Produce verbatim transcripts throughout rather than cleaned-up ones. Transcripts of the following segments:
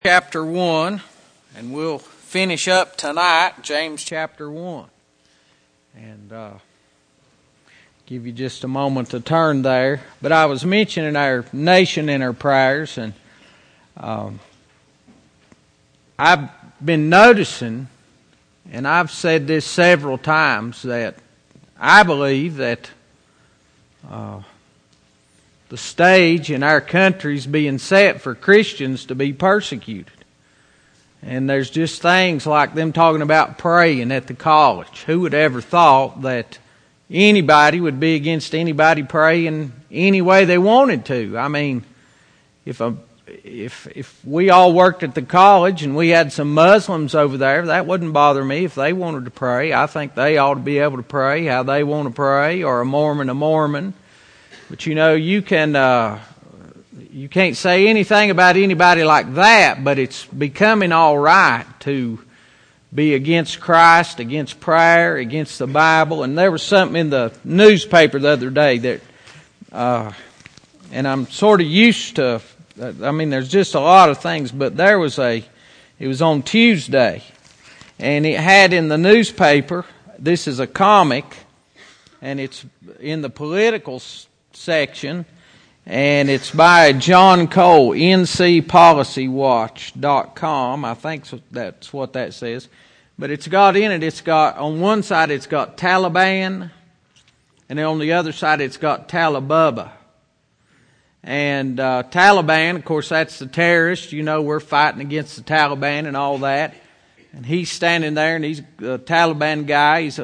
Chapter one, and we'll finish up tonight, James chapter one. And uh, give you just a moment to turn there. But I was mentioning our nation in our prayers, and um, I've been noticing, and I've said this several times, that I believe that uh, the stage in our country is being set for Christians to be persecuted. And there's just things like them talking about praying at the college. Who would ever thought that anybody would be against anybody praying any way they wanted to? I mean, if a, if if we all worked at the college and we had some Muslims over there, that wouldn't bother me if they wanted to pray. I think they ought to be able to pray how they want to pray, or a Mormon a Mormon. But you know, you can uh, you can't say anything about anybody like that, but it's becoming all right to be against Christ, against prayer, against the Bible. And there was something in the newspaper the other day that, uh, and I'm sort of used to, I mean, there's just a lot of things, but there was a, it was on Tuesday, and it had in the newspaper, this is a comic, and it's in the political section, and it's by John Cole, N C Policy Watch dot com. I think that's what that says. But it's got in it, it's got, on one side it's got Taliban, and then on the other side it's got Talibaba. And uh, Taliban, of course, that's the terrorists. You know, we're fighting against the Taliban and all that. And he's standing there, and he's a Taliban guy. He's a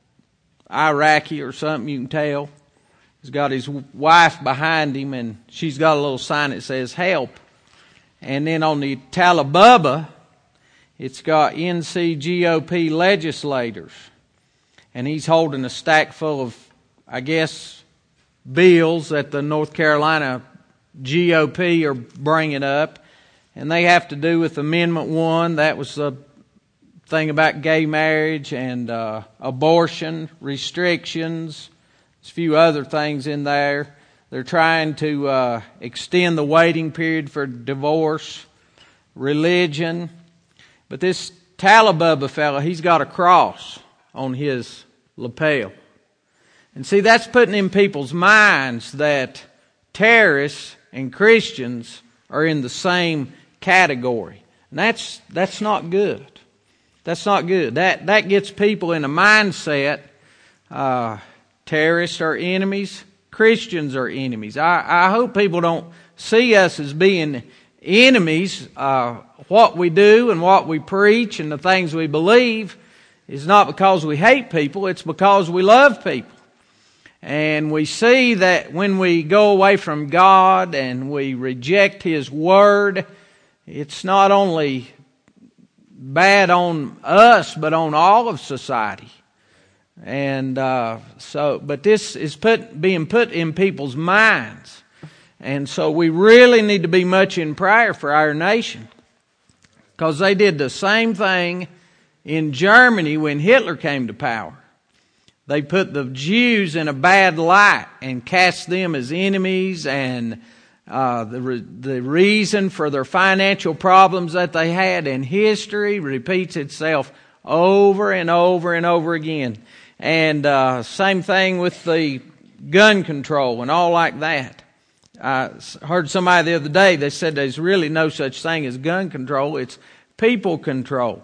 Iraqi or something, you can tell. He's got his wife behind him, and she's got a little sign that says help. And then on the Talibaba, it's got N C G O P legislators. And he's holding a stack full of, I guess, bills that the North Carolina G O P are bringing up. And they have to do with Amendment one. That was the thing about gay marriage and uh, abortion restrictions. There's a few other things in there. They're trying to uh, extend the waiting period for divorce, religion. But this Talibaba fella, he's got a cross on his lapel. And see, that's putting in people's minds that terrorists and Christians are in the same category. And that's that's not good. That's not good. That, that gets people in a mindset, uh, terrorists are enemies, Christians are enemies. I, I hope people don't see us as being enemies. Uh, what we do and what we preach and the things we believe is not because we hate people, it's because we love people. And we see that when we go away from God and we reject His Word, it's not only bad on us, but on all of society. And uh, so, but this is put being put in people's minds. And so we really need to be much in prayer for our nation. Because they did the same thing in Germany when Hitler came to power. They put the Jews in a bad light and cast them as enemies, and uh, the re- the reason for their financial problems that they had, and history repeats itself over and over and over again. And uh, same thing with the gun control and all like that. I heard somebody the other day, they said there's really no such thing as gun control, it's people control.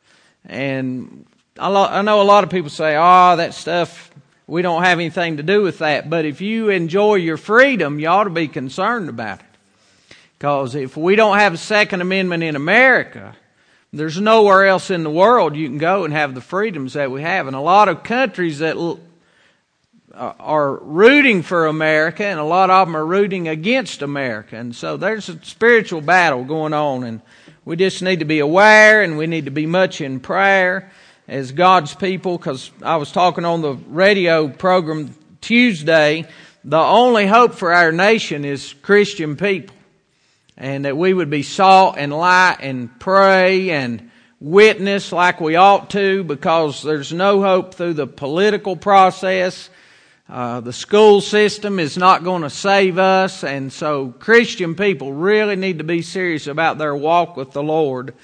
And I know a lot of people say, oh, that stuff, we don't have anything to do with that. But if you enjoy your freedom, you ought to be concerned about it. Because if we don't have a Second Amendment in America, there's nowhere else in the world you can go and have the freedoms that we have. And a lot of countries that are rooting for America, and a lot of them are rooting against America. And so there's a spiritual battle going on, and we just need to be aware, and we need to be much in prayer as God's people, because I was talking on the radio program Tuesday, the only hope for our nation is Christian people. And that we would be salt and light and pray and witness like we ought to, because there's no hope through the political process. Uh, the school system is not going to save us, and so Christian people really need to be serious about their walk with the Lord.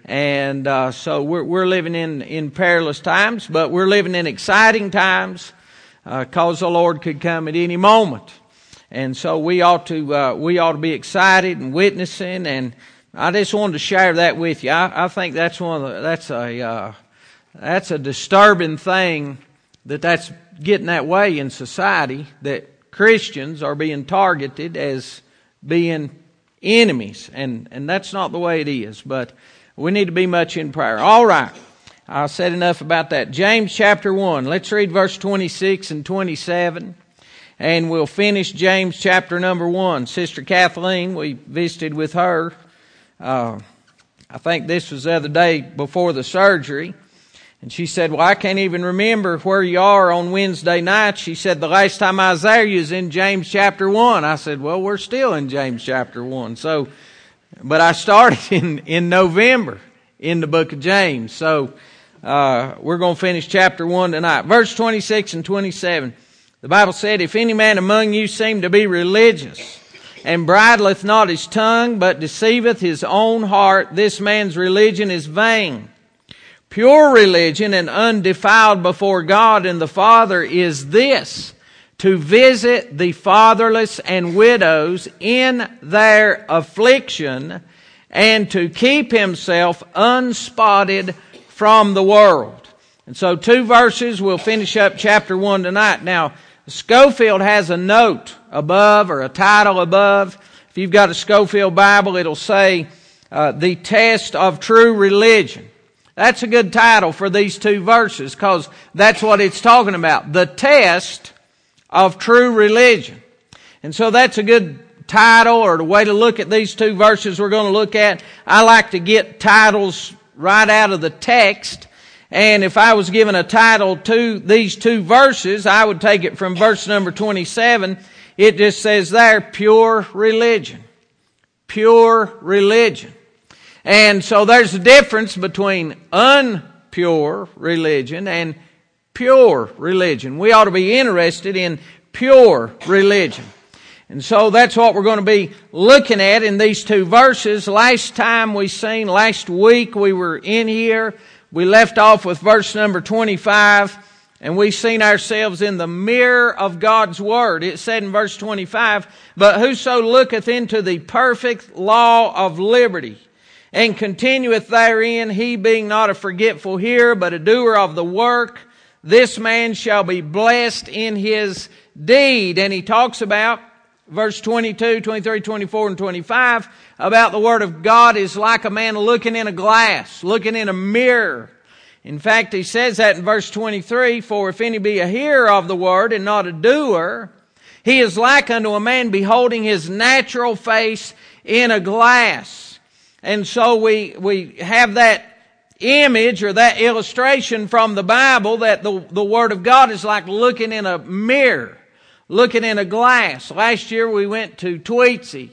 And uh, so we're, we're living in, in perilous times, but we're living in exciting times because uh, the Lord could come at any moment. And so we ought to uh, we ought to be excited and witnessing. And I just wanted to share that with you. I, I think that's one of the, that's a uh, that's a disturbing thing that that's getting that way in society, that Christians are being targeted as being enemies, and and that's not the way it is. But we need to be much in prayer. All right, I said enough about that. James chapter one. Let's read verse twenty-six and twenty-seven. And we'll finish James chapter number one. Sister Kathleen, we visited with her. Uh, I think this was the other day before the surgery. And she said, well, I can't even remember where you are on Wednesday night. She said, the last time I was there, you was in James chapter one. I said, well, we're still in James chapter one. So, but I started in, in November in the book of James. So, uh, we're going to finish chapter one tonight. Verse twenty-six and twenty-seven. The Bible said, if any man among you seem to be religious, and bridleth not his tongue, but deceiveth his own heart, this man's religion is vain. Pure religion and undefiled before God and the Father is this, to visit the fatherless and widows in their affliction, and to keep himself unspotted from the world. And so two verses, we'll finish up chapter one tonight. Now, Schofield has a note above, or a title above. If you've got a Schofield Bible, it'll say, uh, The Test of True Religion. That's a good title for these two verses, because that's what it's talking about. The test of true religion. And so that's a good title, or the way to look at these two verses we're going to look at. I like to get titles right out of the text. And if I was given a title to these two verses, I would take it from verse number twenty-seven. It just says there, pure religion. Pure religion. And so there's a difference between unpure religion and pure religion. We ought to be interested in pure religion. And so that's what we're going to be looking at in these two verses. Last time we seen, last week we were in here, we left off with verse number twenty-five, and we seen ourselves in the mirror of God's Word. It said in verse twenty-five, but whoso looketh into the perfect law of liberty, and continueth therein, he being not a forgetful hearer, but a doer of the work, this man shall be blessed in his deed. And he talks about, verse twenty-two, twenty-three, twenty-four, and twenty-five, about the Word of God is like a man looking in a glass, looking in a mirror. In fact, he says that in verse twenty-three, for if any be a hearer of the Word and not a doer, he is like unto a man beholding his natural face in a glass. And so we, we have that image or that illustration from the Bible that the, the Word of God is like looking in a mirror, looking in a glass. Last year we went to Tweetsie.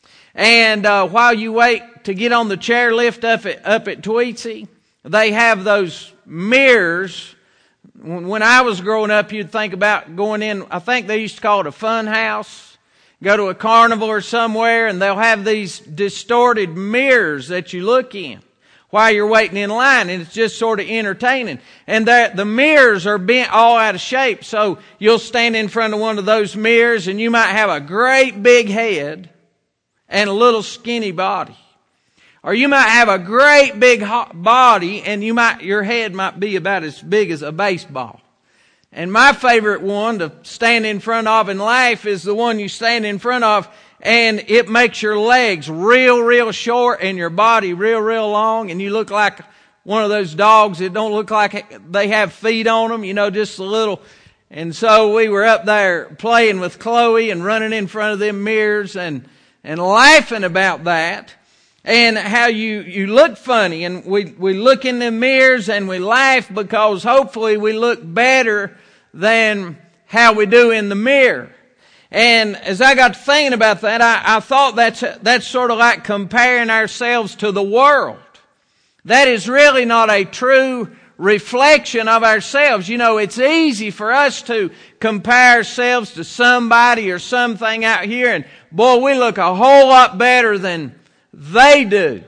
And uh, while you wait to get on the chairlift up at, up at Tweetsie, they have those mirrors. When I was growing up, you'd think about going in, I think they used to call it a fun house. Go to a carnival or somewhere, and they'll have these distorted mirrors that you look in while you're waiting in line, and it's just sort of entertaining. And the mirrors are bent all out of shape, so you'll stand in front of one of those mirrors, and you might have a great big head and a little skinny body. Or you might have a great big body, and you might your head might be about as big as a baseball. And my favorite one to stand in front of and laugh is the one you stand in front of, and it makes your legs real, real short and your body real, real long, and you look like one of those dogs that don't look like they have feet on them, you know, just a little. And so we were up there playing with Chloe and running in front of them mirrors and and laughing about that. And how you, you look funny, and we, we look in the mirrors and we laugh because hopefully we look better than how we do in the mirror. And as I got to thinking about that, I, I thought that's, that's sort of like comparing ourselves to the world. That is really not a true reflection of ourselves. You know, it's easy for us to compare ourselves to somebody or something out here, and boy, we look a whole lot better than they do,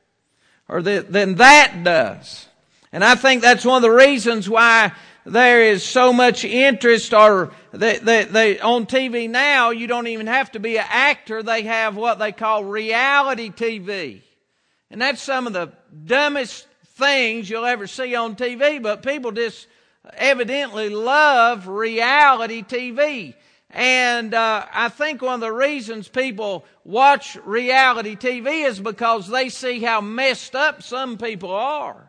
or that, than that does. And I think that's one of the reasons why there is so much interest, or they, they, they, on T V now, you don't even have to be an actor. They have what they call reality T V. And that's some of the dumbest things you'll ever see on T V, but people just evidently love reality T V. And uh, I think one of the reasons people watch reality T V is because they see how messed up some people are.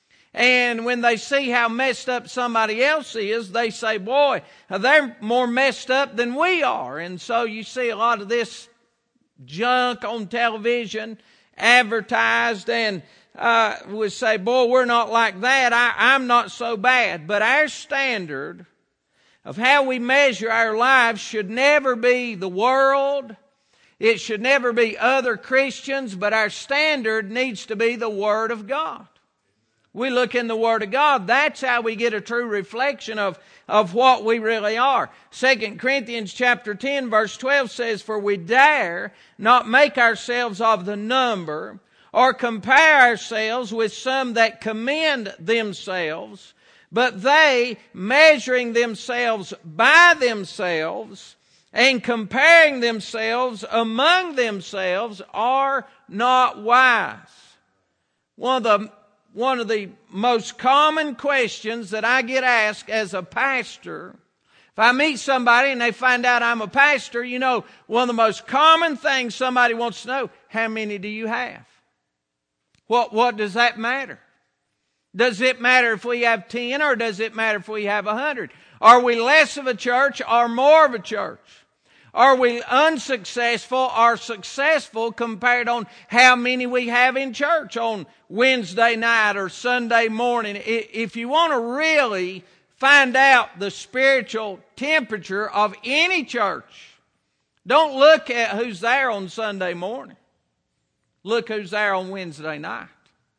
And when they see how messed up somebody else is, they say, boy, they're more messed up than we are. And so you see a lot of this junk on television advertised, and uh, would say, boy, we're not like that. I, I'm not so bad. But our standard of how we measure our lives should never be the world. It should never be other Christians, but our standard needs to be the Word of God. We look in the Word of God. That's how we get a true reflection of, of what we really are. Second Corinthians chapter ten verse twelve says, for we dare not make ourselves of the number, or compare ourselves with some that commend themselves, but they, measuring themselves by themselves and comparing themselves among themselves, are not wise. One of the One of the most common questions that I get asked as a pastor, if I meet somebody and they find out I'm a pastor, you know, one of the most common things somebody wants to know, how many do you have? What, what does that matter? Does it matter if we have ten, or does it matter if we have a hundred? Are we less of a church or more of a church? Are we unsuccessful or successful compared on how many we have in church on Wednesday night or Sunday morning? If you want to really find out the spiritual temperature of any church, don't look at who's there on Sunday morning. Look who's there on Wednesday night.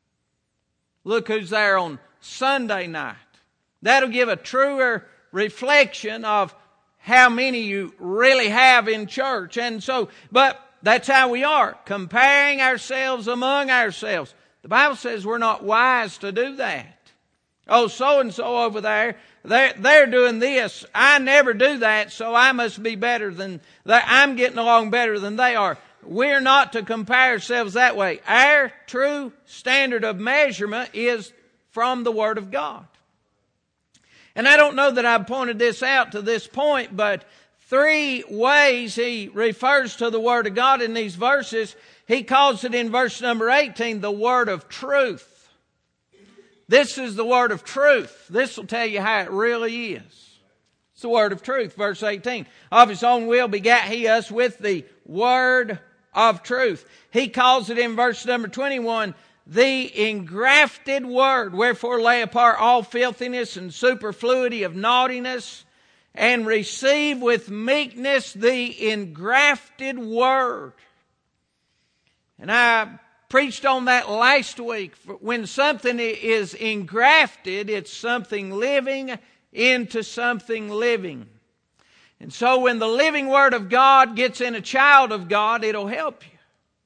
Look who's there on Sunday night. That'll give a truer reflection of how many you really have in church. And so, but that's how we are, comparing ourselves among ourselves. The Bible says we're not wise to do that. Oh, so-and-so over there, they're, they're doing this. I never do that, so I must be better than that. I'm getting along better than they are. We're not to compare ourselves that way. Our true standard of measurement is from the Word of God. And I don't know that I've pointed this out to this point, but three ways he refers to the Word of God in these verses. He calls it in verse number eighteen, the Word of truth. This is the Word of truth. This will tell you how it really is. It's the Word of truth, verse eighteen. Of His own will begat He us with the Word of truth. He calls it in verse number twenty-one, the engrafted Word, wherefore lay apart all filthiness and superfluity of naughtiness, and receive with meekness the engrafted Word. And I preached on that last week. When something is engrafted, it's something living into something living. And so when the living Word of God gets in a child of God, it'll help you.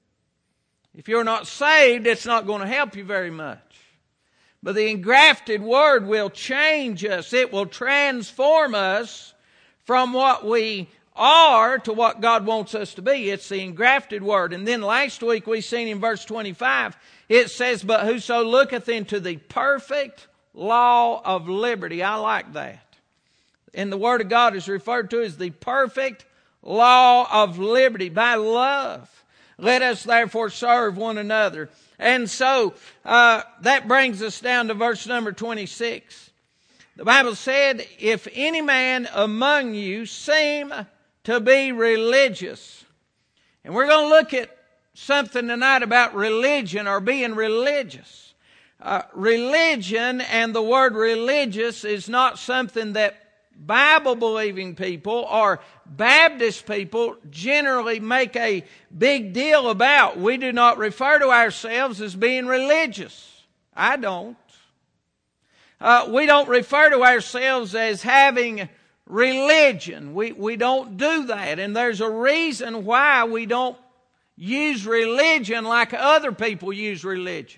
If you're not saved, it's not going to help you very much. But the engrafted Word will change us. It will transform us from what we are to what God wants us to be. It's the engrafted Word. And then last week we seen in verse twenty-five, it says, but whoso looketh into the perfect law of liberty. I like that. And the Word of God is referred to as the perfect law of liberty, by love. Let us therefore serve one another. And so uh, that brings us down to verse number twenty-six. The Bible said, if any man among you seem to be religious. And we're going to look at something tonight about religion or being religious. Uh, religion and the word religious is not something that Bible-believing people or Baptist people generally make a big deal about. We do not refer to ourselves as being religious. I don't. Uh, we don't refer to ourselves as having religion. We, we don't do that. And there's a reason why we don't use religion like other people use religion.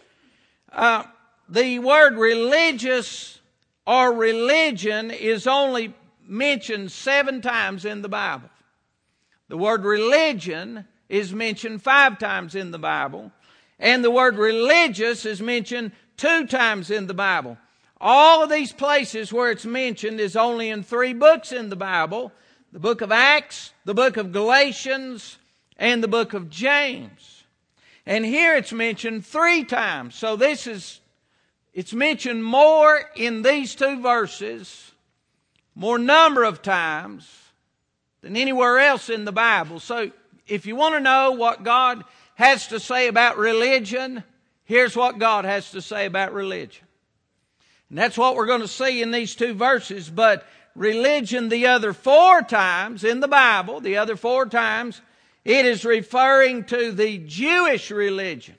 Uh, the word religious or religion is only mentioned seven times in the Bible. The word religion is mentioned five times in the Bible. And the word religious is mentioned two times in the Bible. All of these places where it's mentioned is only in three books in the Bible. The book of Acts, the book of Galatians, and the book of James. And here it's mentioned three times. So this is, it's mentioned more in these two verses, more number of times than anywhere else in the Bible. So if you want to know what God has to say about religion, here's what God has to say about religion. And that's what we're going to see in these two verses. But religion the other four times in the Bible, the other four times, it is referring to the Jewish religion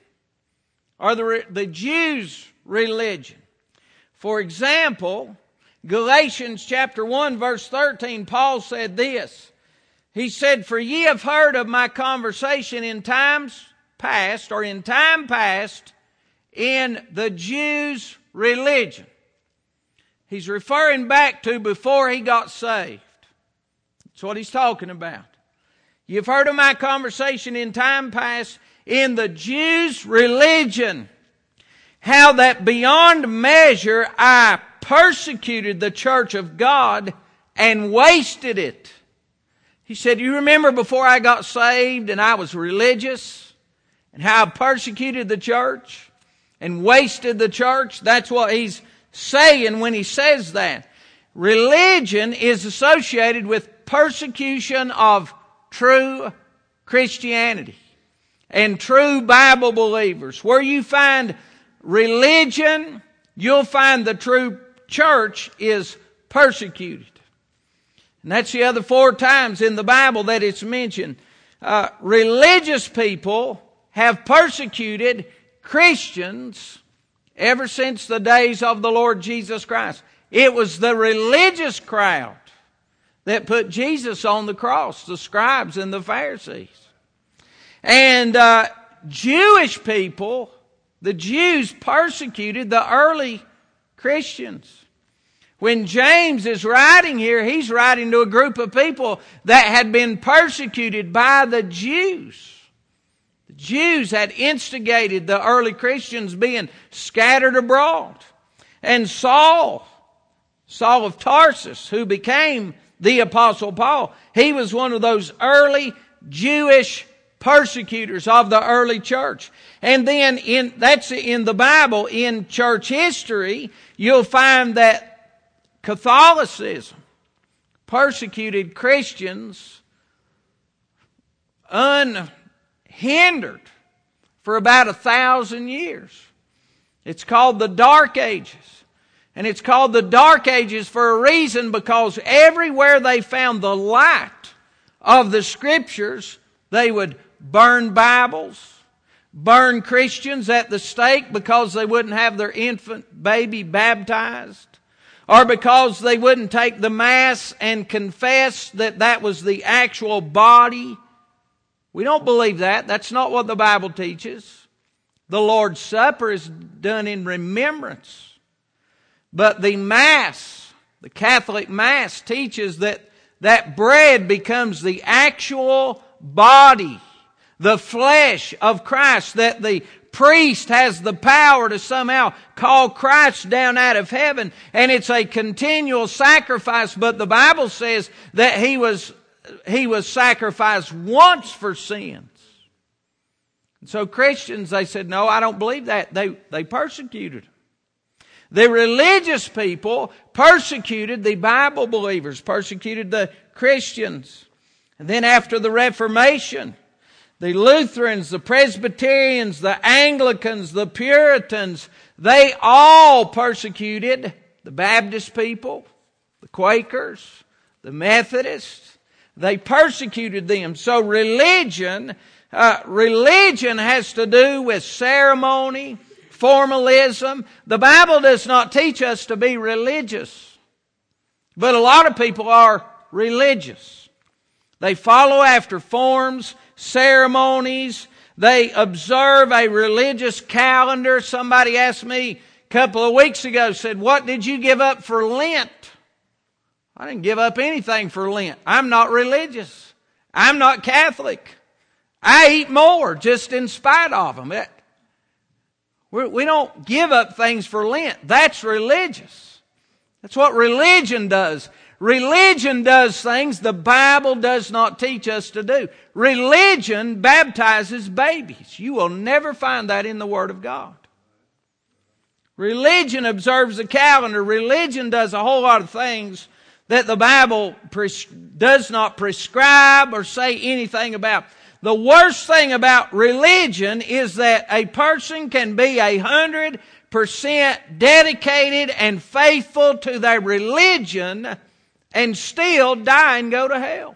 or the, the Jews' religion. For example, Galatians chapter one verse thirteen, Paul said this. He said, "For ye have heard of my conversation in times past," or in time past, "in the Jews' religion." He's referring back to before he got saved. That's what he's talking about. You've heard of my conversation in time past in the Jews' religion, how that beyond measure I persecuted the church of God and wasted it. He said, you remember before I got saved and I was religious and how I persecuted the church and wasted the church? That's what he's saying when he says that. Religion is associated with persecution of true Christianity and true Bible believers. Where you find religion, you'll find the true church is persecuted. And that's the other four times in the Bible that it's mentioned. Uh, religious people have persecuted Christians ever since the days of the Lord Jesus Christ. It was the religious crowd that put Jesus on the cross, the scribes and the Pharisees. And uh, Jewish people, the Jews persecuted the early Christians. When James is writing here, he's writing to a group of people that had been persecuted by the Jews. The Jews had instigated the early Christians being scattered abroad. And Saul, Saul of Tarsus, who became the Apostle Paul, he was one of those early Jewish persecutors of the early church. And then in that's in the Bible, in church history, you'll find that Catholicism persecuted Christians unhindered for about a thousand years. It's called the Dark Ages. And it's called the Dark Ages for a reason, because everywhere they found the light of the Scriptures, they would burn Bibles, burn Christians at the stake because they wouldn't have their infant baby baptized, or because they wouldn't take the Mass and confess that that was the actual body. We don't believe that. That's not what the Bible teaches. The Lord's Supper is done in remembrance. But the Mass, the Catholic Mass, teaches that that bread becomes the actual body, the flesh of Christ, that the priest has the power to somehow call Christ down out of heaven, and it's a continual sacrifice. But the Bible says that he was he was sacrificed once for sins. And so Christians, they said, no, I don't believe that. They they persecuted him. The religious people persecuted the Bible believers, persecuted the Christians. And then after the Reformation, the Lutherans, the Presbyterians, the Anglicans, the Puritans, they all persecuted the Baptist people, the Quakers, the Methodists. They persecuted them. So religion, uh, religion has to do with ceremony, formalism. The Bible does not teach us to be religious. But a lot of people are religious. They follow after forms, ceremonies. They observe a religious calendar. Somebody asked me a couple of weeks ago, said, what did you give up for Lent? I didn't give up anything for Lent. I'm not religious. I'm not Catholic. I eat more just in spite of them. It, we don't give up things for Lent. That's religious. That's what religion does. Religion does things the Bible does not teach us to do. Religion baptizes babies. You will never find that in the Word of God. Religion observes a calendar. Religion does a whole lot of things that the Bible pres- does not prescribe or say anything about. The worst thing about religion is that a person can be a hundred percent dedicated and faithful to their religion and still die and go to hell.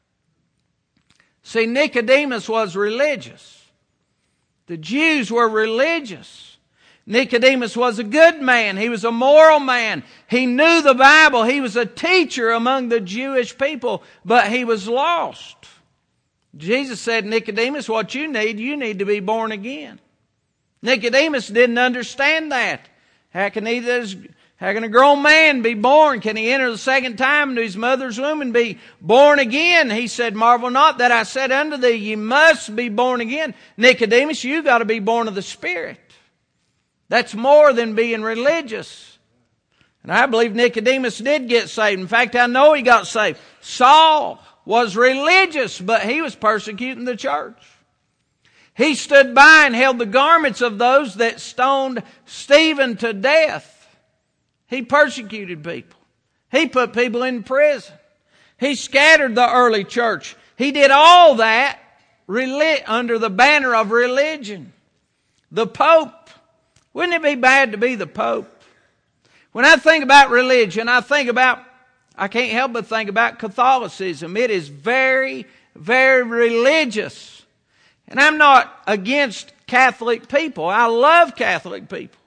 See, Nicodemus was religious. The Jews were religious. Nicodemus was a good man. He was a moral man. He knew the Bible. He was a teacher among the Jewish people, but he was lost. Jesus said, Nicodemus, what you need, you need to be born again. Nicodemus didn't understand that. How can he, how can a grown man be born? Can he enter the second time into his mother's womb and be born again? He said, marvel not that I said unto thee, ye must be born again. Nicodemus, you got to be born of the Spirit. That's more than being religious. And I believe Nicodemus did get saved. In fact, I know he got saved. Saul was religious, but he was persecuting the church. He stood by and held the garments of those that stoned Stephen to death. He persecuted people. He put people in prison. He scattered the early church. He did all that under the banner of religion. The Pope. Wouldn't it be bad to be the Pope? When I think about religion, I think about, I can't help but think about Catholicism. It is very, very religious. And I'm not against Catholic people. I love Catholic people.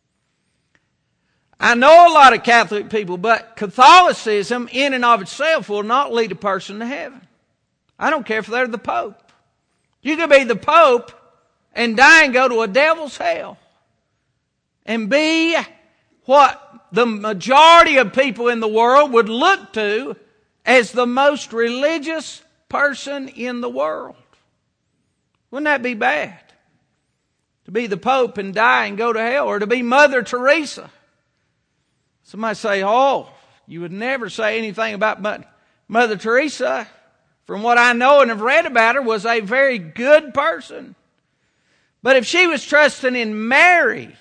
I know a lot of Catholic people, but Catholicism in and of itself will not lead a person to heaven. I don't care if they're the Pope. You could be the Pope and die and go to a devil's hell. And be what the majority of people in the world would look to as the most religious person in the world. Wouldn't that be bad? To be the Pope and die and go to hell, or to be Mother Teresa. Somebody say, oh, you would never say anything about Mother Teresa. From what I know and have read about her, was a very good person. But if she was trusting in Mary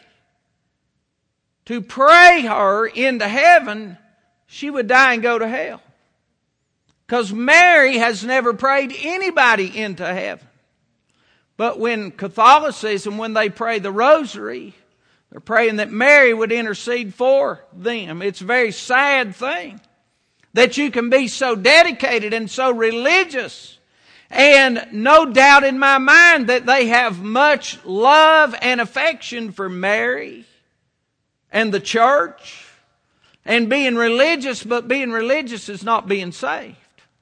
to pray her into heaven, she would die and go to hell. Because Mary has never prayed anybody into heaven. But when Catholicism, when they pray the rosary, they're praying that Mary would intercede for them. It's a very sad thing that you can be so dedicated and so religious. And no doubt in my mind that they have much love and affection for Mary and the church, and being religious, but being religious is not being saved.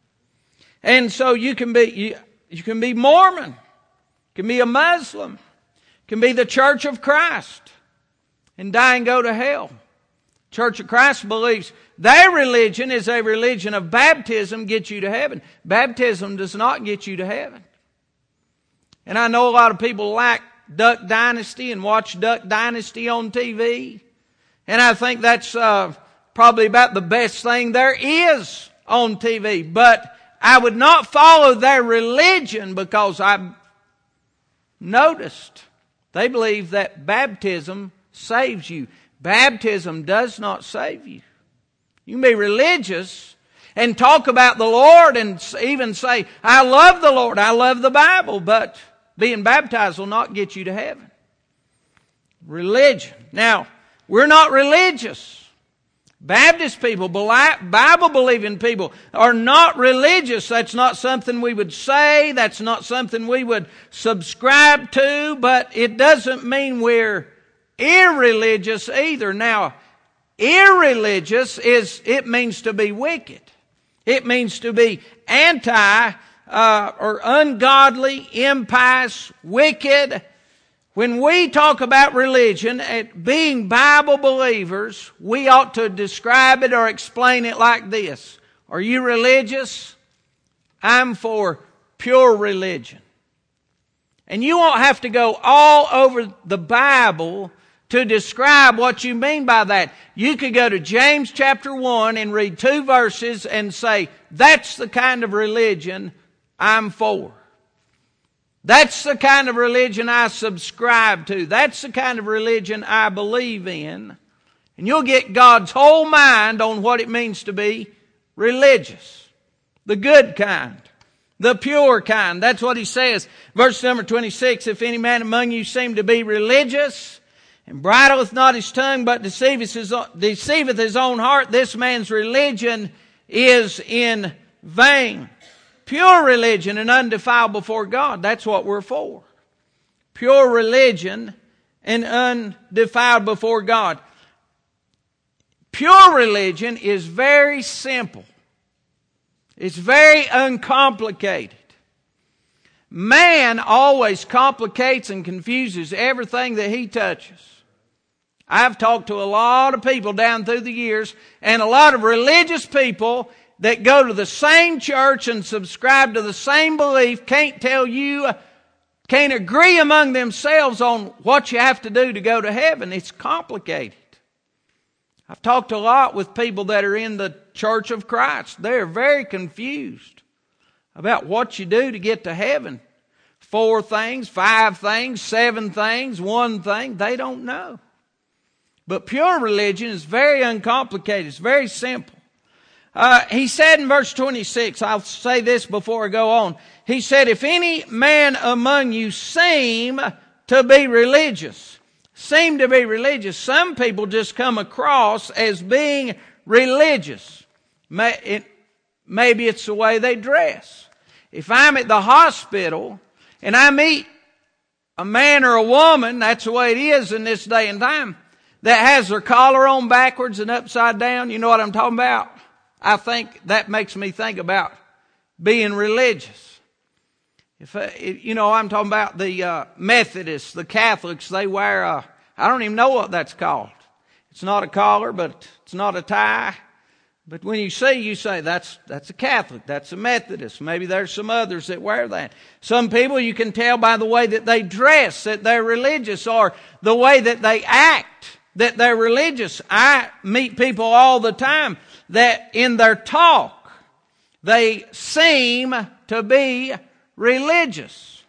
And so you can be, you, you can be Mormon, you can be a Muslim, you can be the Church of Christ, and die and go to hell. Church of Christ believes their religion is a religion of baptism, gets you to heaven. Baptism does not get you to heaven. And I know a lot of people like Duck Dynasty and watch Duck Dynasty on T V. And I think that's uh, probably about the best thing there is on T V. But I would not follow their religion because I noticed they believe that baptism saves you. Baptism does not save you. You can be religious and talk about the Lord and even say, I love the Lord, I love the Bible, but being baptized will not get you to heaven. Religion. Now, we're not religious. Baptist people, Bible-believing people are not religious. That's not something we would say. That's not something we would subscribe to. But it doesn't mean we're irreligious either. Now, irreligious is, it means to be wicked. It means to be anti uh, or ungodly, impious, wicked. When we talk about religion, at being Bible believers, we ought to describe it or explain it like this. Are you religious? I'm for pure religion. And you won't have to go all over the Bible to describe what you mean by that. You could go to James chapter one and read two verses and say, that's the kind of religion I'm for. That's the kind of religion I subscribe to. That's the kind of religion I believe in. And you'll get God's whole mind on what it means to be religious. The good kind. The pure kind. That's what he says. Verse number twenty-six, if any man among you seem to be religious, and bridleth not his tongue, but deceiveth his, deceiveth his own heart, this man's religion is in vain. Pure religion and undefiled before God. That's what we're for. Pure religion and undefiled before God. Pure religion is very simple. It's very uncomplicated. Man always complicates and confuses everything that he touches. I've talked to a lot of people down through the years, and a lot of religious people that go to the same church and subscribe to the same belief can't tell you, can't agree among themselves on what you have to do to go to heaven. It's complicated. I've talked a lot with people that are in the Church of Christ. They're very confused about what you do to get to heaven. Four things, five things, seven things, one thing. They don't know. But pure religion is very uncomplicated. It's very simple. Uh, he said in verse twenty-six, I'll say this before I go on. He said, if any man among you seem to be religious, seem to be religious. Some people just come across as being religious. Maybe it's the way they dress. If I'm at the hospital and I meet a man or a woman, that's the way it is in this day and time, that has their collar on backwards and upside down, you know what I'm talking about? I think that makes me think about being religious. If, uh, you know, I'm talking about the uh, Methodists, the Catholics, they wear a, I don't even know what that's called. It's not a collar, but it's not a tie. But when you see, you say, that's, that's a Catholic, that's a Methodist. Maybe there's some others that wear that. Some people you can tell by the way that they dress that they're religious, or the way that they act that they're religious. I meet people all the time that in their talk, they seem to be religious.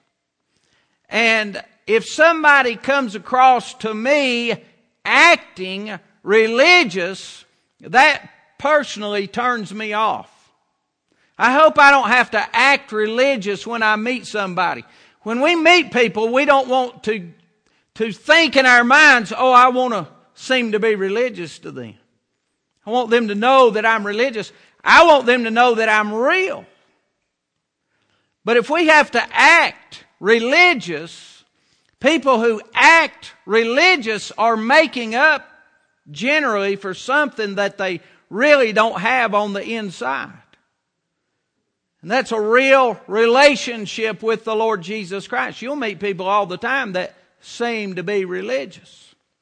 And if somebody comes across to me acting religious, that personally turns me off. I hope I don't have to act religious when I meet somebody. When we meet people, we don't want to, to think in our minds, oh, I want to seem to be religious to them. I want them to know that I'm religious. I want them to know that I'm real. But if we have to act religious, people who act religious are making up generally for something that they really don't have on the inside. And that's a real relationship with the Lord Jesus Christ. You'll meet people all the time that seem to be religious.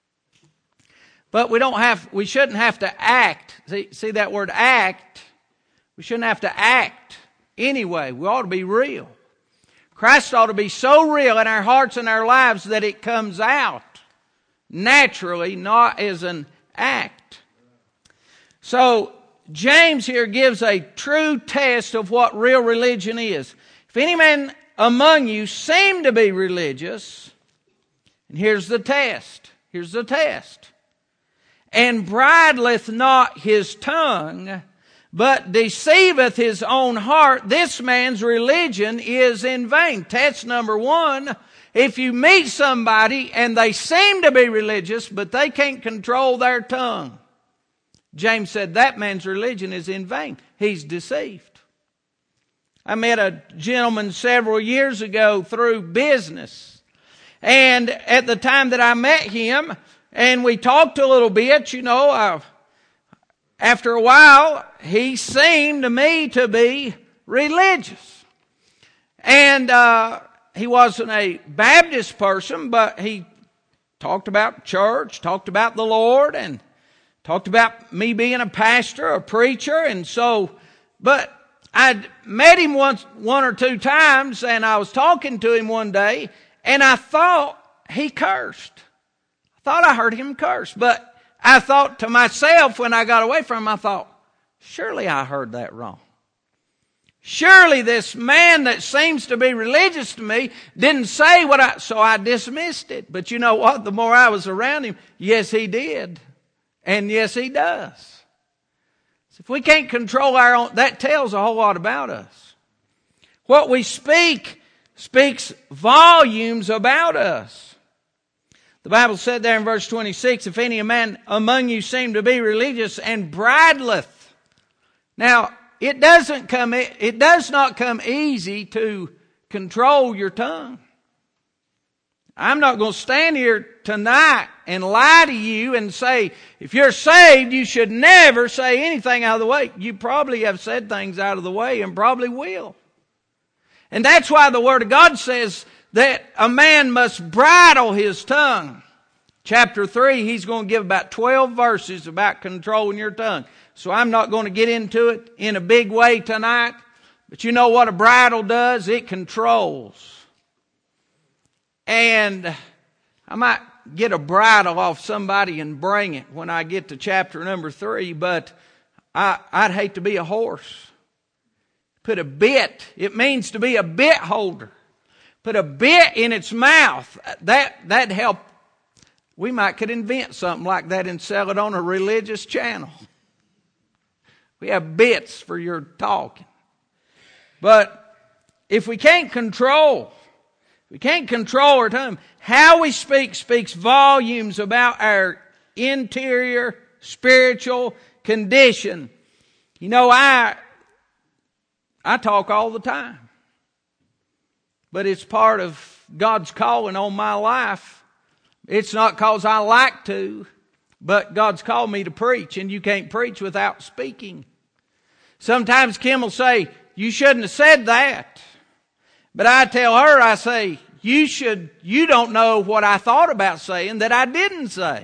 But we don't have, we shouldn't have to act. See, see that word act? We shouldn't have to act anyway. We ought to be real. Christ ought to be so real in our hearts and our lives that it comes out naturally, not as an act. So, James here gives a true test of what real religion is. If any man among you seem to be religious, and here's the test. Here's the test. And bridleth not his tongue, but deceiveth his own heart, this man's religion is in vain. Test number one, if you meet somebody and they seem to be religious, but they can't control their tongue, James said that man's religion is in vain. He's deceived. I met a gentleman several years ago through business. And at the time that I met him, and we talked a little bit, you know, uh, after a while, he seemed to me to be religious. And uh, he wasn't a Baptist person, but he talked about church, talked about the Lord, and talked about me being a pastor, a preacher. And so, but I'd met him once, one or two times, and I was talking to him one day, and I thought he cursed. I thought I heard him curse, but I thought to myself when I got away from him, I thought, surely I heard that wrong. Surely this man that seems to be religious to me didn't say what I, so I dismissed it. But you know what? The more I was around him, yes, he did. And yes, he does. So if we can't control our own, that tells a whole lot about us. What we speak speaks volumes about us. The Bible said there in verse twenty-six, if any man among you seem to be religious and bridleth. Now, it doesn't come, it does not come easy to control your tongue. I'm not going to stand here tonight and lie to you and say, if you're saved, you should never say anything out of the way. You probably have said things out of the way and probably will. And that's why the Word of God says that a man must bridle his tongue. Chapter three, he's going to give about twelve verses about controlling your tongue. So I'm not going to get into it in a big way tonight. But you know what a bridle does? It controls. And I might get a bridle off somebody and bring it when I get to chapter number three. But I, I'd hate to be a horse. Put a bit. It means to be a bit holder. Put a bit in its mouth. That, that'd help. We might could invent something like that and sell it on a religious channel. We have bits for your talking. But if we can't control, we can't control our tongue, how we speak speaks volumes about our interior spiritual condition. You know, I, I talk all the time. But it's part of God's calling on my life. It's not because I like to, but God's called me to preach, and you can't preach without speaking. Sometimes Kim will say, you shouldn't have said that. But I tell her, I say, you should, you don't know what I thought about saying that I didn't say.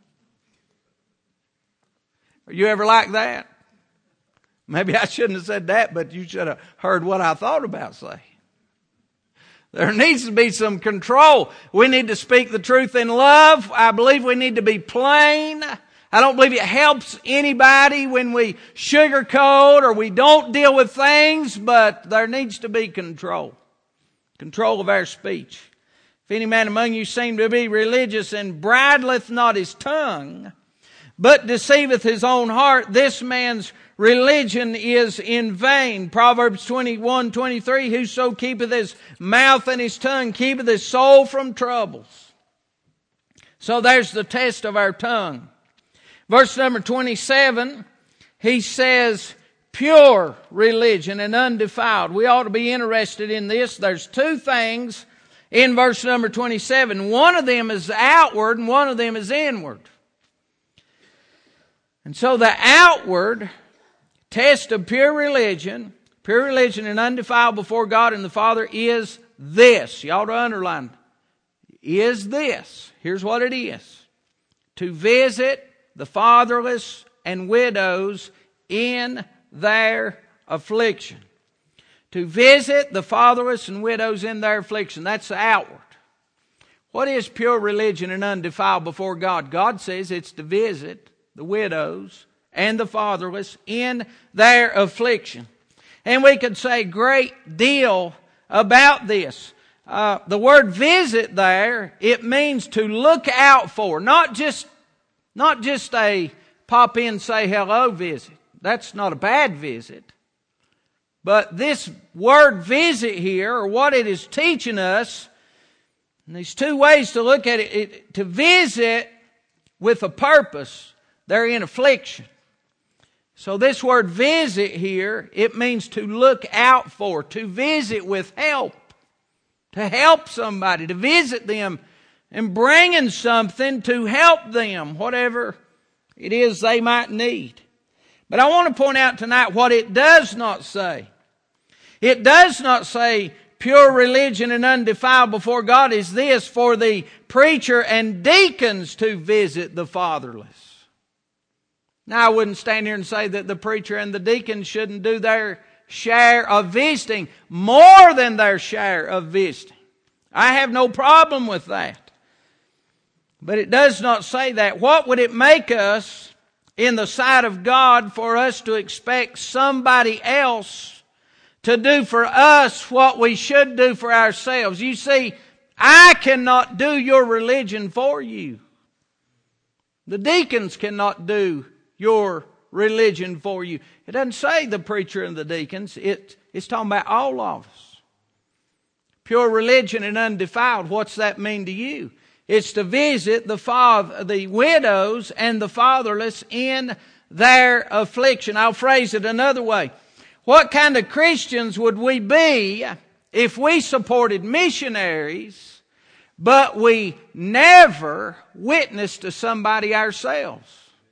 Are you ever like that? Maybe I shouldn't have said that, but you should have heard what I thought about saying. There needs to be some control. We need to speak the truth in love. I believe we need to be plain. I don't believe it helps anybody when we sugarcoat or we don't deal with things, but there needs to be control. Control of our speech. If any man among you seem to be religious and bridleth not his tongue, but deceiveth his own heart, this man's religion is in vain. Proverbs twenty-one twenty-three, whoso keepeth his mouth and his tongue keepeth his soul from troubles. So there's the test of our tongue. Verse number twenty-seven, he says, pure religion and undefiled. We ought to be interested in this. There's two things in verse number twenty-seven. One of them is outward and one of them is inward. And so the outward test of pure religion, pure religion and undefiled before God and the Father is this. You ought to underline it. Is this. Here's what it is. To visit the fatherless and widows in their affliction. To visit the fatherless and widows in their affliction. That's the outward. What is pure religion and undefiled before God? God says it's to visit the widows and the fatherless in their affliction. And we could say a great deal about this. Uh, the word visit there, it means to look out for. Not just, not just a pop in, say hello visit. That's not a bad visit. But this word visit here, or what it is teaching us, and there's two ways to look at it. it to visit with a purpose. They're in affliction. So this word visit here, it means to look out for, to visit with help. to help somebody, to visit them, and bringing something to help them, whatever it is they might need. But I want to point out tonight what it does not say. It does not say pure religion and undefiled before God is this, for the preacher and deacons to visit the fatherless. Now, I wouldn't stand here and say that the preacher and the deacons shouldn't do their share of visiting, more than their share of visiting. I have no problem with that. But it does not say that. What would it make us in the sight of God for us to expect somebody else to do for us what we should do for ourselves? You see, I cannot do your religion for you. The deacons cannot do your religion for you. It doesn't say the preacher and the deacons. It, it's talking about all of us. Pure religion and undefiled, what's that mean to you? It's to visit the father, the widows and the fatherless in their affliction. I'll phrase it another way. What kind of Christians would we be if we supported missionaries, but we never witnessed to somebody ourselves?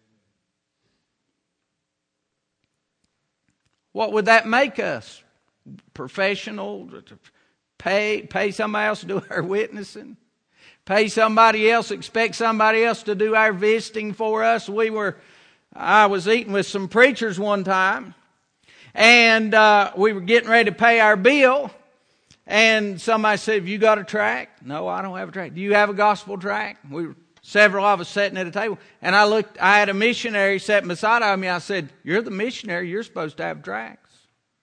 What would that make us? Professional? Pay, pay somebody else to do our witnessing? Pay somebody else, expect somebody else to do our visiting for us? We were, I was eating with some preachers one time, and uh, we were getting ready to pay our bill, and somebody said, "Have you got a tract?" "No, I don't have a tract." "Do you have a gospel tract?" We were, several of us sitting at a table, and I looked, I had a missionary sitting beside of me. I said, "You're the missionary, you're supposed to have tracts."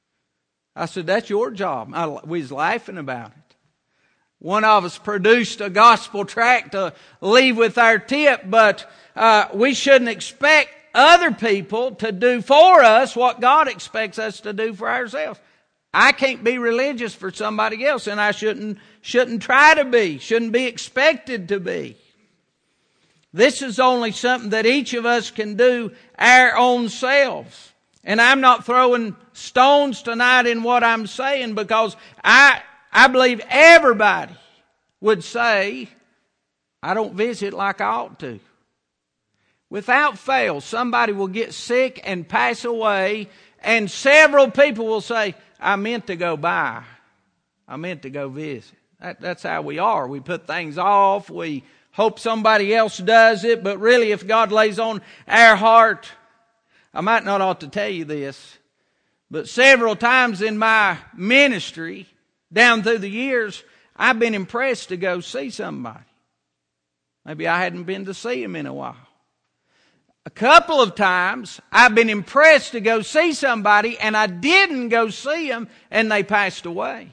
I said, "That's your job." I, we was laughing about it. One of us produced a gospel tract to leave with our tip, but uh, we shouldn't expect other people to do for us what God expects us to do for ourselves. I can't be religious for somebody else, and I shouldn't shouldn't try to be, shouldn't be expected to be. This is only something that each of us can do our own selves. And I'm not throwing stones tonight in what I'm saying, because I I believe everybody would say, "I don't visit like I ought to." Without fail, somebody will get sick and pass away, and several people will say, "I meant to go by. I meant to go visit." That, that's how we are. We put things off. We hope somebody else does it, but really if God lays on our heart, I might not ought to tell you this, but several times in my ministry, down through the years, I've been impressed to go see somebody. Maybe I hadn't been to see him in a while. A couple of times, I've been impressed to go see somebody, and I didn't go see them, and they passed away.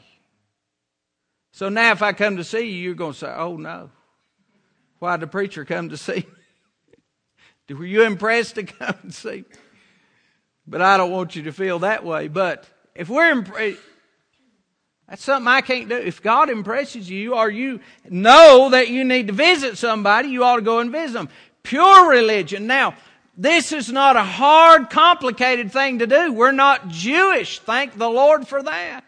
So now if I come to see you, you're going to say, "Oh no, why did the preacher come to see me?" Were you impressed to come and see me? But I don't want you to feel that way. But if we're impressed, that's something I can't do. If God impresses you, or you know that you need to visit somebody, you ought to go and visit them. Pure religion. Now, this is not a hard, complicated thing to do. We're not Jewish. Thank the Lord for that.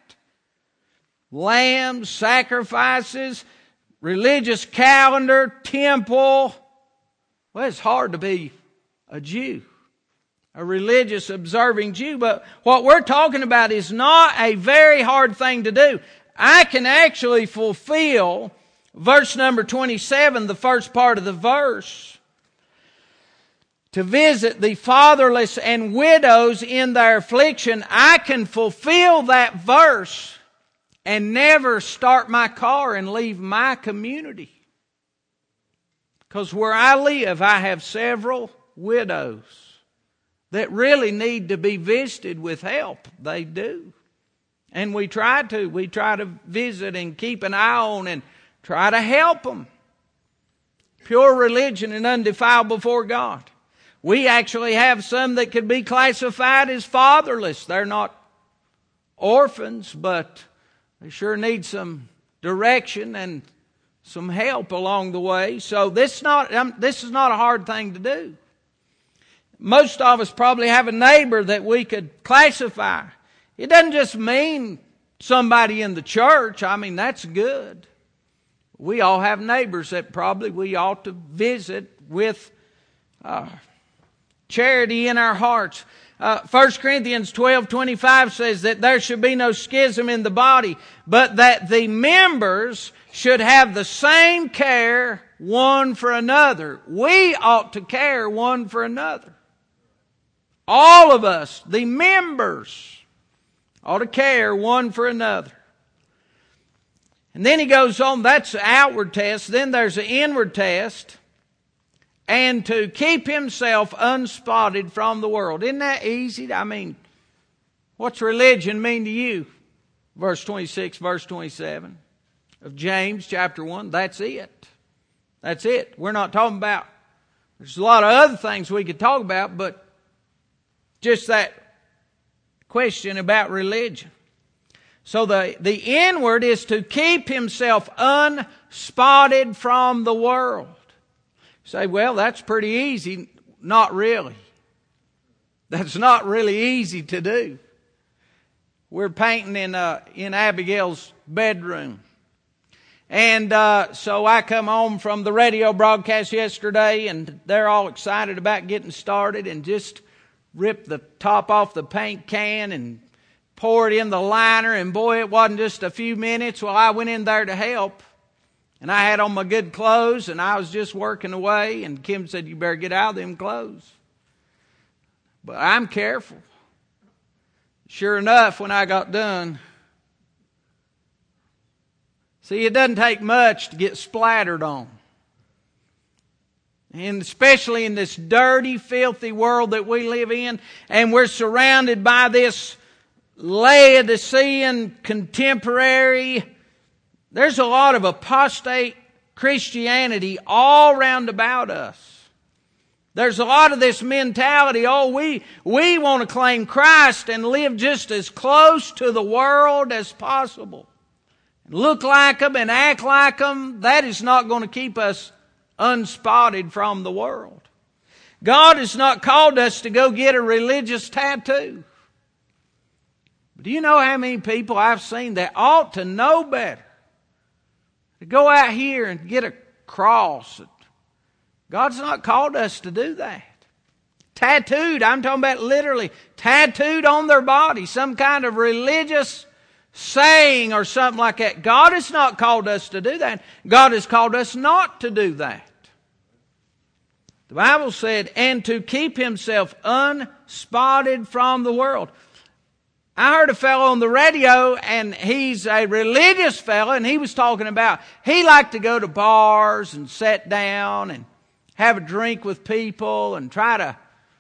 Lambs, sacrifices, religious calendar, temple. Well, it's hard to be a Jew, a religious, observing Jew. But what we're talking about is not a very hard thing to do. I can actually fulfill verse number twenty-seven, the first part of the verse, to visit the fatherless and widows in their affliction. I can fulfill that verse and never start my car and leave my community. Because where I live, I have several widows that really need to be visited with help. They do. And we try to. We try to visit and keep an eye on and try to help them. Pure religion and undefiled before God. We actually have some that could be classified as fatherless. They're not orphans, but they sure need some direction and some help along the way. So this, not, um, this is not a hard thing to do. Most of us probably have a neighbor that we could classify. It doesn't just mean somebody in the church, I mean, that's good. We all have neighbors that probably we ought to visit with uh, charity in our hearts. Uh, First Corinthians twelve twenty-five says that there should be no schism in the body, but that the members should have the same care one for another. We ought to care one for another. All of us, the members, ought to care one for another. And then he goes on, that's the outward test. Then there's the inward test. And to keep himself unspotted from the world. Isn't that easy? I mean, what's religion mean to you? Verse twenty-six, verse twenty-seven of James chapter one. That's it. That's it. We're not talking about, there's a lot of other things we could talk about, but just that question about religion. So the, the inward is to keep himself unspotted from the world. You say, well, that's pretty easy. Not really. That's not really easy to do. We're painting in uh, in Abigail's bedroom. And uh, so I come home from the radio broadcast yesterday, and they're all excited about getting started, and just rip the top off the paint can and pour it in the liner. And boy, it wasn't just a few minutes. Well, I went in there to help, and I had on my good clothes, and I was just working away. And Kim said, you better get out of them clothes. But I'm careful. Sure enough, when I got done, see, it doesn't take much to get splattered on. And especially in this dirty, filthy world that we live in, and we're surrounded by this Laodicean contemporary, there's a lot of apostate Christianity all round about us. There's a lot of this mentality, oh, we, we want to claim Christ and live just as close to the world as possible. Look like them and act like them. That is not going to keep us unspotted from the world. God has not called us to go get a religious tattoo. But do you know how many people I've seen that ought to know better? To go out here and get a cross. God's not called us to do that. Tattooed, I'm talking about literally tattooed on their body, some kind of religious saying or something like that. God has not called us to do that. God has called us not to do that. The Bible said, and to keep himself unspotted from the world. I heard a fellow on the radio, and he's a religious fellow, and he was talking about he liked to go to bars and sit down and have a drink with people and try to,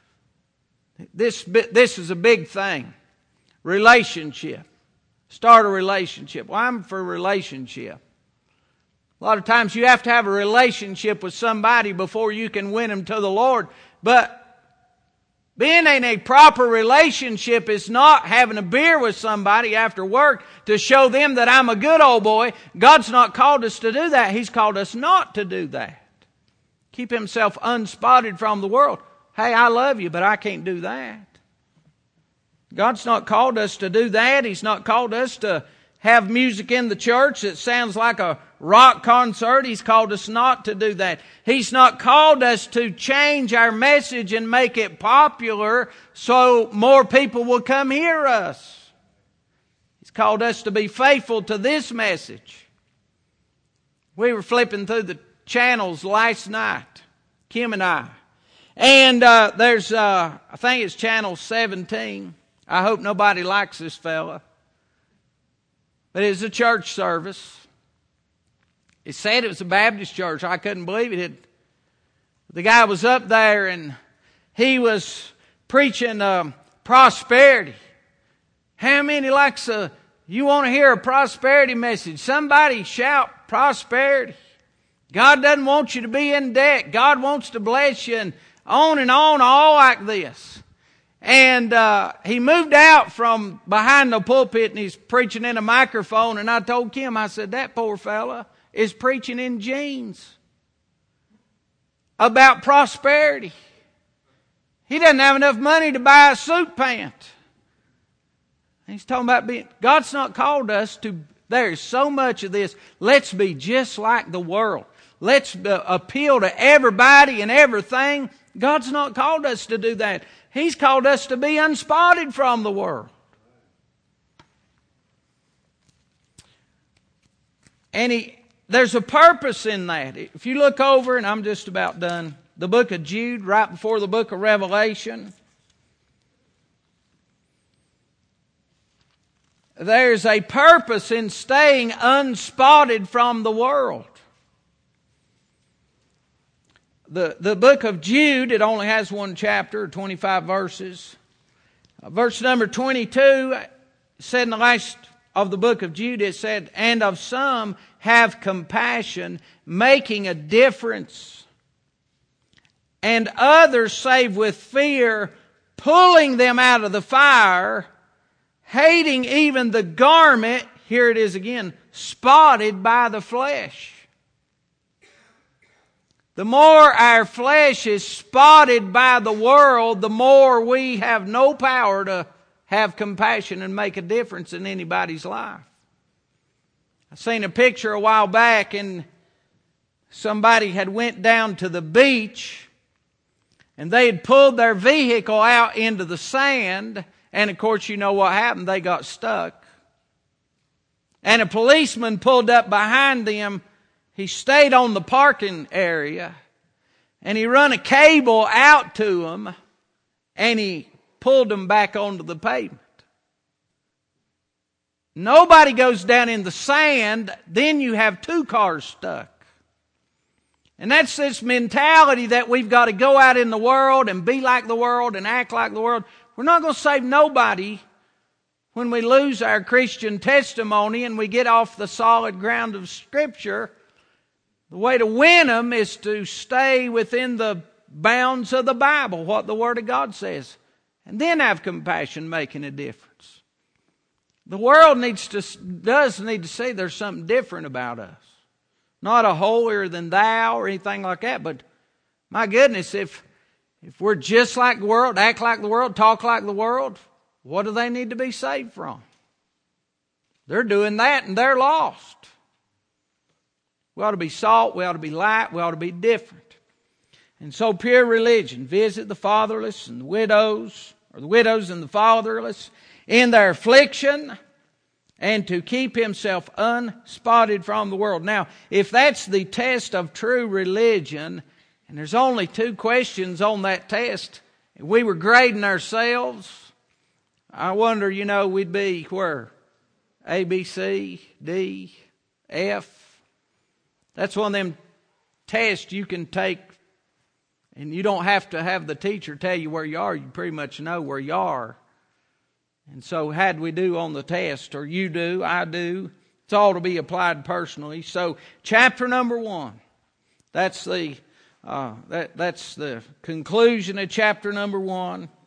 this, this is a big thing. Relationship. Start a relationship. Well, I'm for relationship. A lot of times you have to have a relationship with somebody before you can win them to the Lord. But being in a proper relationship is not having a beer with somebody after work to show them that I'm a good old boy. God's not called us to do that. He's called us not to do that. Keep himself unspotted from the world. Hey, I love you, but I can't do that. God's not called us to do that. He's not called us to have music in the church that sounds like a rock concert. He's called us not to do that. He's not called us to change our message and make it popular so more people will come hear us. He's called us to be faithful to this message. We were flipping through the channels last night, Kim and I. And uh, there's, uh, I think it's channel seventeen. I hope nobody likes this fella. But it's a church service. It said it was a Baptist church. I couldn't believe it. it the guy was up there and he was preaching um, prosperity. How many likes a, you want to hear a prosperity message? Somebody shout prosperity. God doesn't want you to be in debt. God wants to bless you, and on and on, all like this. And uh, he moved out from behind the pulpit and he's preaching in a microphone. And I told Kim, I said, that poor fella is preaching in jeans about prosperity. He doesn't have enough money to buy a suit pant. He's talking about being, God's not called us to, there's so much of this, let's be just like the world. Let's uh, appeal to everybody and everything. God's not called us to do that. He's called us to be unspotted from the world. And he, there's a purpose in that. If you look over, and I'm just about done, the book of Jude, right before the book of Revelation, there's a purpose in staying unspotted from the world. The, the book of Jude, it only has one chapter, twenty-five verses. Uh, verse number twenty-two said in the last of the book of Jude, it said, and of some have compassion, making a difference. And others save with fear, pulling them out of the fire, hating even the garment, here it is again, spotted by the flesh. The more our flesh is spotted by the world, the more we have no power to have compassion and make a difference in anybody's life. I seen a picture a while back, and somebody had went down to the beach, and they had pulled their vehicle out into the sand, and of course you know what happened. They got stuck. And a policeman pulled up behind them. He stayed on the parking area, and he run a cable out to them, and he pulled them back onto the pavement. Nobody goes down in the sand, then you have two cars stuck. And that's this mentality that we've got to go out in the world and be like the world and act like the world. We're not going to save nobody when we lose our Christian testimony and we get off the solid ground of Scripture. The way to win them is to stay within the bounds of the Bible, what the Word of God says, and then have compassion, making a difference. The world needs to does need to see there's something different about us. Not a holier than thou or anything like that, but my goodness, if if we're just like the world, act like the world, talk like the world, what do they need to be saved from? They're doing that and they're lost. We ought to be salt, we ought to be light, we ought to be different. And so pure religion, visit the fatherless and the widows, or the widows and the fatherless in their affliction, and to keep himself unspotted from the world. Now, if that's the test of true religion, and there's only two questions on that test, if we were grading ourselves, I wonder, you know, we'd be where? A, B, C, D, F. That's one of them tests you can take, and you don't have to have the teacher tell you where you are. You pretty much know where you are. And so how'd we do on the test? Or you do, I do. It's all to be applied personally. So chapter number one, that's the uh, that that's the conclusion of chapter number one.